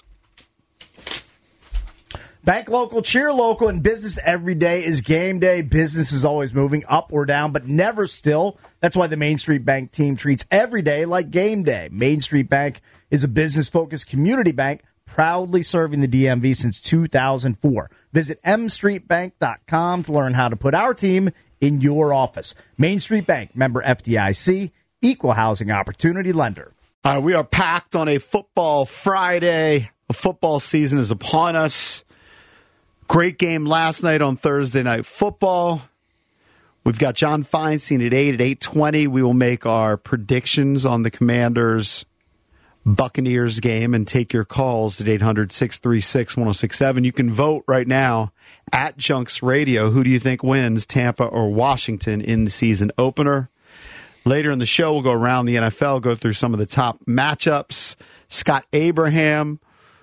Bank local, cheer local, and business every day is game day. Business is always moving up or down, but never still. That's why the Main Street Bank team treats every day like game day. Main Street Bank is a business-focused community bank proudly serving the D M V since two thousand four. Visit m street bank dot com to learn how to put our team in your office. Main Street Bank, member F D I C, equal housing opportunity lender. All right, we are packed on a football Friday. The football season is upon us. Great game last night on Thursday Night Football. We've got John Feinstein at eight. At eight twenty, we will make our predictions on the Commanders Buccaneers game and take your calls at eight hundred, six three six, one oh six seven. You can vote right now at Junks Radio. Who do you think wins, Tampa or Washington, in the season opener? Later in the show, we'll go around the N F L, go through some of the top matchups. Scott Abraham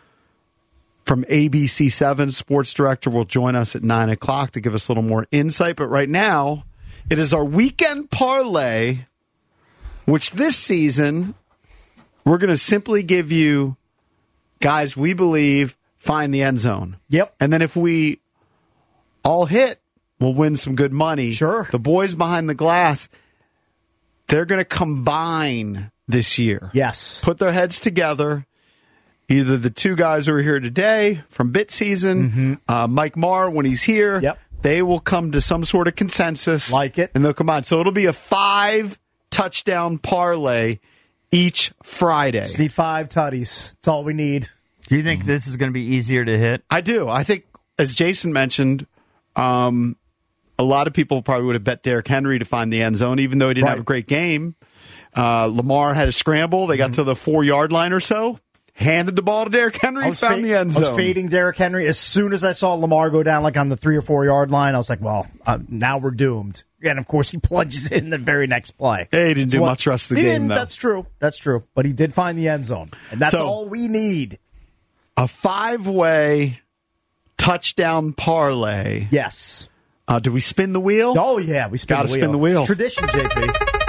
from A B C seven, sports director, will join us at nine o'clock to give us a little more insight. But right now, it is our weekend parlay, which this season, we're going to simply give you guys we believe find the end zone. Yep. And then if we all hit, we'll win some good money. Sure. The boys behind the glass, they're going to combine this year. Yes. Put their heads together. Either the two guys who are here today from Bit Season, Mm-hmm. uh, Mike Marr, when he's here, Yep. they will come to some sort of consensus. Like it. And they'll combine. So it'll be a five touchdown parlay each Friday. Just need five tutties. That's all we need. Do you think this is going to be easier to hit? I do. I think, as Jason mentioned, um, a lot of people probably would have bet Derrick Henry to find the end zone, even though he didn't Right. have a great game. Uh, Lamar had a scramble. They got Mm-hmm. to the four-yard line or so. Handed the ball to Derrick Henry, I was, found fa- the end I zone. was fading Derrick Henry. As soon as I saw Lamar go down like on the three or four yard line, I was like, well, uh, now we're doomed. And, of course, he plunges in the very next play. Hey, he didn't That's do what- much rest of the he game, didn't, though. That's true. That's true. But he did find the end zone. And that's So- all we need. A five-way touchdown parlay. Yes. Uh, do we spin the wheel? Oh, yeah. We spin Gotta the wheel. spin the wheel. It's tradition, J P.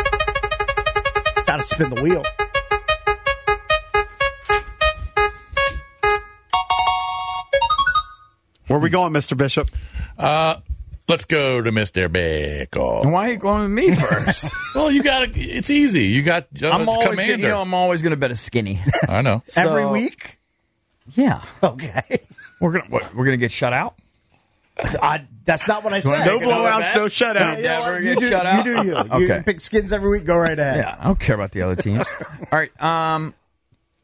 Got to spin the wheel. Where are we going, Mister Bishop? Uh, let's go to Mister Bickle. Why are you going with me first? Well, you got to. It's easy. You got uh, I'm always gonna, Commander. you know, I'm always going to bet a skinny. I know. So- Every week? Yeah. Okay. We're gonna what, we're gonna get shut out. I, that's not what I said. No blowouts, no shutouts. You know what? Never You get do, shut out? you do you. Okay. You pick skins every week. Go right ahead. Yeah, I don't care about the other teams. All right. Um,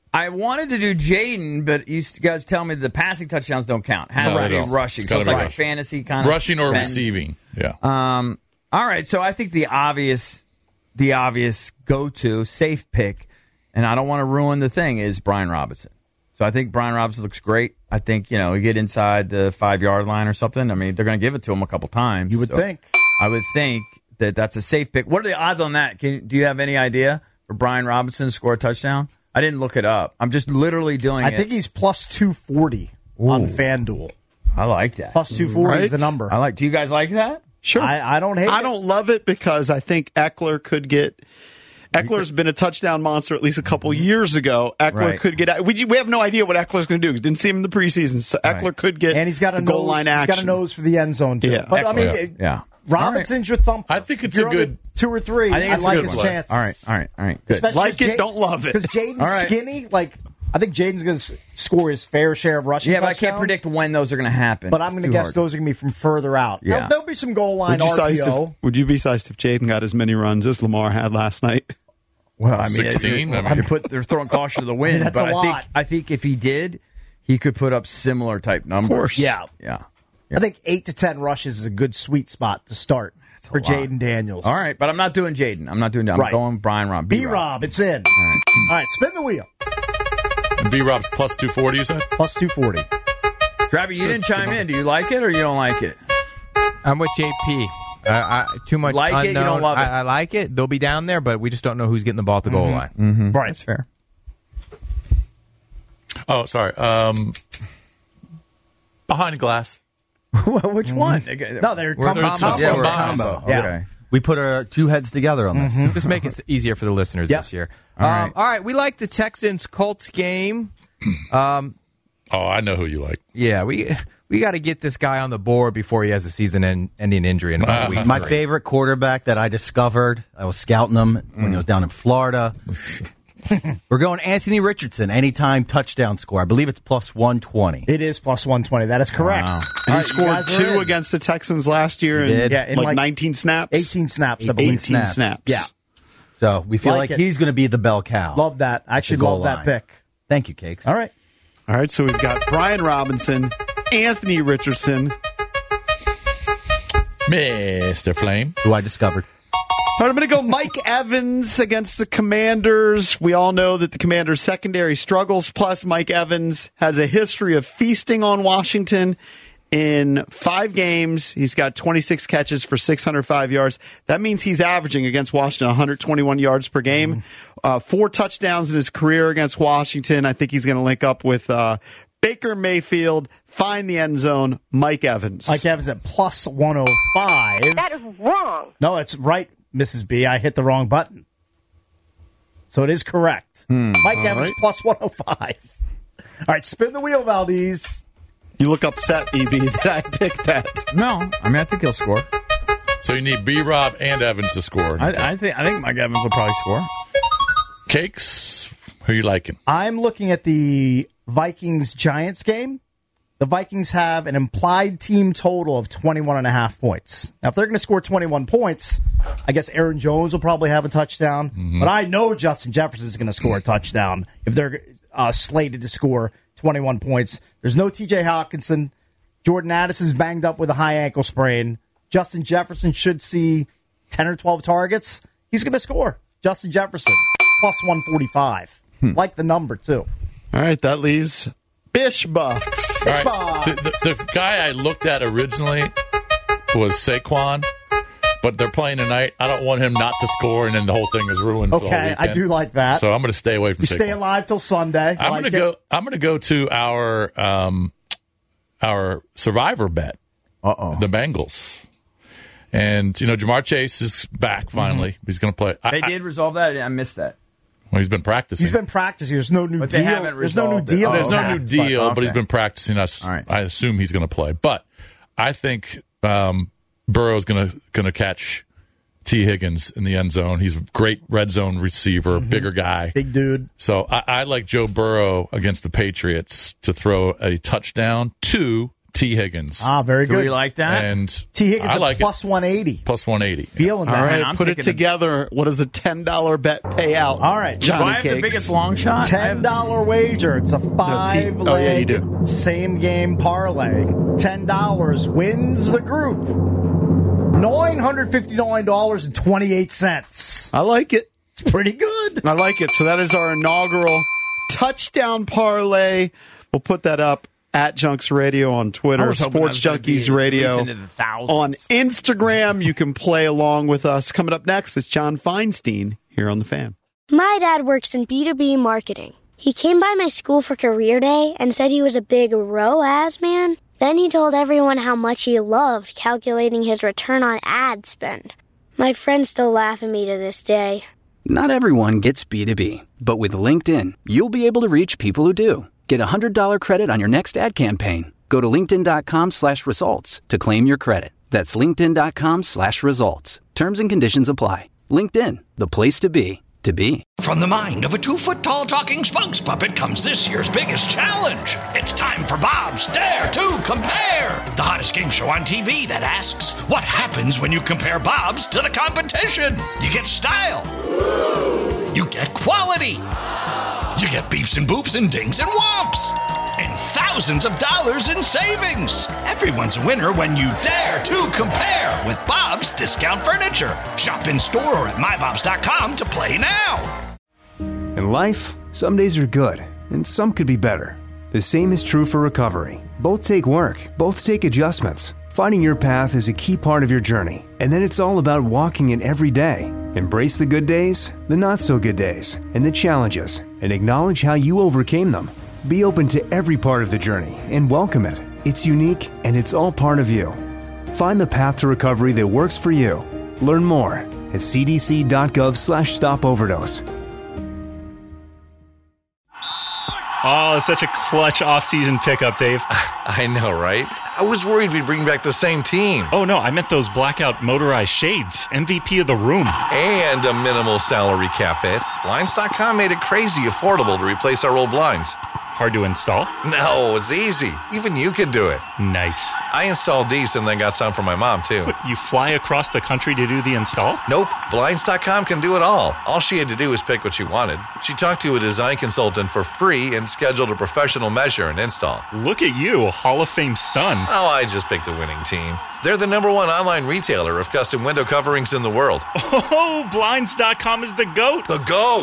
I wanted to do Jaden, but you guys tell me the passing touchdowns don't count. Has No, to they be don't. rushing. It's So it's gotta like be a rushing. fantasy kind of Rushing or thing. receiving. Yeah. Um. All right. So I think the obvious, the obvious go-to safe pick, and I don't want to ruin the thing, is Brian Robinson. So I think Brian Robinson looks great. I think, you know, you get inside the five-yard line or something. I mean, they're going to give it to him a couple times. You would So think. I would think that that's a safe pick. What are the odds on that? Can, do you have any idea for Brian Robinson to score a touchdown? I didn't look it up. I'm just literally doing I it. think he's plus two forty on FanDuel. I like that. Plus two forty Right? is the number. I like. Do you guys like that? Sure. I, I don't hate I it. don't love it because I think Eckler could get. Eckler's been a touchdown monster at least a couple years ago. Eckler Right. could get. We, we have no idea what Eckler's going to do. Didn't see him in the preseason. So Eckler Right. could get And he's got a the goal nose, line he's action. got a nose for the end zone too. Yeah. But I mean, Yeah. it- Yeah. Robinson's your thump. I think it's You're a on the good. two or three. I think it's a like good his play. chances. All right. All right. All right. Good. Especially Like it, Ja- don't love it. Because Jaden's All right. skinny. Like I think Jaden's going to score his fair share of rushing. Yeah, but I can't touchdowns, predict when those are going to happen. But I'm It's going to too guess hard. those are going to be from further out. Yeah. Now, there'll be some goal line Would you, sized R P O. if, would you be sized if Jaden got as many runs as Lamar had last night? Well, I mean, sixteen? You're, I mean- put, they're throwing caution to the wind. I mean, that's but a I think lot. I think if he did, he could put up similar type numbers. course. Yeah. Yeah. I think eight to ten rushes is a good sweet spot to start for lot. Jaden Daniels. All right, but I'm not doing Jaden. I'm not doing. I'm Right. going Brian Rob. B Rob, it's in. All right. All right, spin the wheel. And B Rob's plus two forty. You said. Plus two forty. Travis, you didn't chime in. Do you like it or you don't like it? I'm with J P. Uh, I, too much Like it, you unknown. don't love it. I, I like it. They'll be down there, but we just don't know who's getting the ball at the goal line. Mm-hmm. Right. That's fair. Oh, sorry. Um, behind glass. Which one? No, they're We're- combo. they're combo. Yeah, we're a Combos. combo. Yeah. Okay. We put our two heads together on this. Just make it easier for the listeners Yep. this year. All um, right. all right, we like the Texans Colts game. Um, Oh, I know who you like. yeah, we we got to get this guy on the board before he has a season-ending injury in about week My three. favorite quarterback that I discovered, I was scouting him when he was down in Florida. We're going Anthony Richardson, anytime touchdown score. I believe it's plus one twenty. It is plus one twenty. That is correct. Wow. All And he right, you scored guys are two in. against the Texans last year He in, did. Yeah, in like, like nineteen snaps. eighteen snaps, I believe. eighteen snaps. snaps. Yeah. So we feel Like like, it. he's going to be the bell cow. Love that. I actually The goal love that line. pick. Thank you, Cakes. All right. All right, so we've got Brian Robinson, Anthony Richardson. Mister Flame. Who I discovered. All right, I'm going to go Mike Evans against the Commanders. We all know that the Commanders' secondary struggles, plus Mike Evans has a history of feasting on Washington. In five games, he's got twenty-six catches for six hundred five yards. That means he's averaging against Washington one hundred twenty-one yards per game. Uh, four touchdowns in his career against Washington. I think he's going to link up with uh, Baker Mayfield, find the end zone, Mike Evans. Mike Evans at plus one oh five. That is wrong. No, it's right, Missus B. I hit the wrong button. So it is correct. Mike All Evans right. plus one oh five. All right, spin the wheel, Valdez. You look upset, E B, that I picked that. No, I mean I think he'll score. So you need B Rob and Evans to score. I, I think I think Mike Evans will probably score. Cakes. Who you liking? I'm looking at the Vikings-Giants game. The Vikings have an implied team total of twenty-one and a half points. Now, if they're going to score twenty-one points, I guess Aaron Jones will probably have a touchdown. Mm-hmm. But I know Justin Jefferson is going to score a touchdown if they're uh, slated to score twenty-one points. There's no T J Hawkinson. Jordan Addison's banged up with a high ankle sprain. Justin Jefferson should see ten or twelve targets. He's going to score. Justin Jefferson, plus one forty-five. Like the number, too. All right, that leaves Bish Bucks. All right. The, the, the guy I looked at originally was Saquon, but they're playing tonight. I don't want him not to score, and then the whole thing is ruined. for the Okay, I weekend. do like that. So I'm going to stay away from You Saquon. stay alive till Sunday. I'm Like going to it. go. I'm going to go to our um, our survivor bet. Uh oh. The Bengals, and you know Jamar Chase is back finally. He's going to play. I, They I- did resolve that. I missed that. well, he's been practicing. He's been practicing. There's no new But they deal. haven't There's no new resolved it. deal. Oh, There's no okay. new deal, But- but he's okay. been practicing. Us. All right. I assume he's going to play, but I think um, Burrow's going to going to catch T. Higgins in the end zone. He's a great red zone receiver, bigger guy, Big dude. So I, I like Joe Burrow against the Patriots to throw a touchdown to T. Higgins. Ah, very Do good. we like that? And T. Higgins I at like plus one eighty. Plus one eighty. Feeling All that. right, I'm put it taking together. What does a ten dollar bet pay out? All right. Johnny Do I have Cakes. the biggest long shot? ten dollar wager. It's a five No, T- oh, yeah, you leg do. same game parlay. ten dollars wins the group. nine hundred fifty-nine dollars and twenty-eight cents. I like it. It's pretty good. I like it. So that is our inaugural touchdown parlay. We'll put that up at Junks Radio on I Twitter, was hoping Sports that was gonna be Junkies Radio at least into the thousands. on Instagram. You can play along with us. Coming up next is John Feinstein here on The Fan. My dad works in B two B marketing. He came by my school for career day and said he was a big R O A S man. Then he told everyone how much he loved calculating his return on ad spend. My friends still laugh at me to this day. Not everyone gets B two B, but with LinkedIn, you'll be able to reach people who do. Get a one hundred dollars credit on your next ad campaign. Go to linkedin.com slash results to claim your credit. That's linkedin.com slash results. Terms and conditions apply. LinkedIn, the place to be, to be. From the mind of a two-foot-tall talking spunks puppet comes this year's biggest challenge. It's time for Bob's Dare to Compare, the hottest game show on T V that asks, what happens when you compare Bob's to the competition? You get style. You get quality. You get beeps and boops and dings and whomps. And thousands of dollars in savings. Everyone's a winner when you dare to compare with Bob's Discount Furniture. Shop in store or at my bobs dot com to play now. In life, some days are good, and some could be better. The same is true for recovery. Both take work, both take adjustments. Finding your path is a key part of your journey, and then it's all about walking it every day. Embrace the good days, the not-so-good days, and the challenges, and acknowledge how you overcame them. Be open to every part of the journey and welcome it. It's unique, and it's all part of you. Find the path to recovery that works for you. Learn more at cdc.gov slash stop overdose. Oh, such a clutch off-season pickup, Dave. I know, right? I was worried we'd bring back the same team. Oh, no, I meant those blackout motorized shades. M V P of the room. And a minimal salary cap hit. Blinds dot com made it crazy affordable to replace our old blinds. Hard to install? No, it's easy. Even you could do it. Nice. I installed these and then got some for my mom, too. What, you fly across the country to do the install? Nope. Blinds dot com can do it all. All she had to do was pick what she wanted. She talked to a design consultant for free and scheduled a professional measure and install. Look at you, a Hall of Fame son. Oh, I just picked the winning team. They're the number one online retailer of custom window coverings in the world. Oh, Blinds dot com is the GOAT. The GOAT!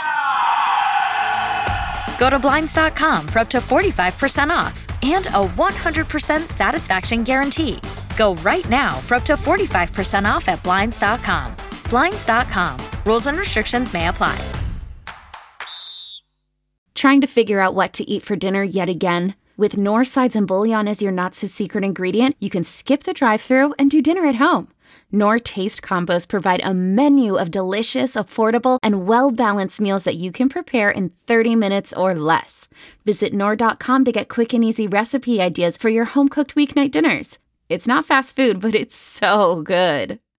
Go to Blinds dot com for up to forty-five percent off and a one hundred percent satisfaction guarantee. Go right now for up to forty-five percent off at Blinds dot com. Blinds dot com. Rules and restrictions may apply. Trying to figure out what to eat for dinner yet again? With Knorr sides and bouillon as your not-so-secret ingredient, you can skip the drive-thru and do dinner at home. Knorr Taste Combos provide a menu of delicious, affordable, and well-balanced meals that you can prepare in thirty minutes or less. Visit Knorr dot com to get quick and easy recipe ideas for your home-cooked weeknight dinners. It's not fast food, but it's so good.